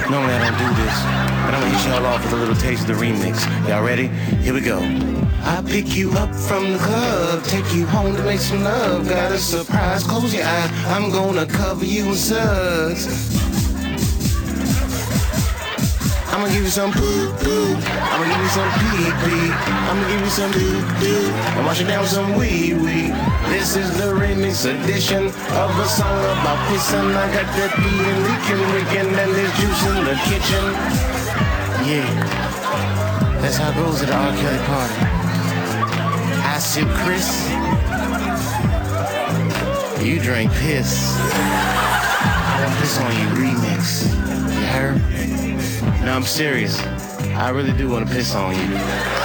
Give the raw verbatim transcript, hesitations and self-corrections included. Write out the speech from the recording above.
Normally I don't do this, but I'm gonna hit y'all off with a little taste of the remix. Y'all ready? Here we go. I pick you up from the club, take you home to make some love. Got a surprise, close your eyes, I'm gonna cover you in suds. I'm gonna give you some poo poo, I'm gonna give you some pee pee, I'm gonna give you some doo doo, and wash it down with some wee wee. This is the remix edition of a song about pissing. I got that pee and leaking, leaking, and there's juice in the kitchen. Yeah, that's how it goes at the R. Kelly party. I sip Chris, you drink piss. I piss on you remix. You heard? No, I'm serious. I really do want to piss on you.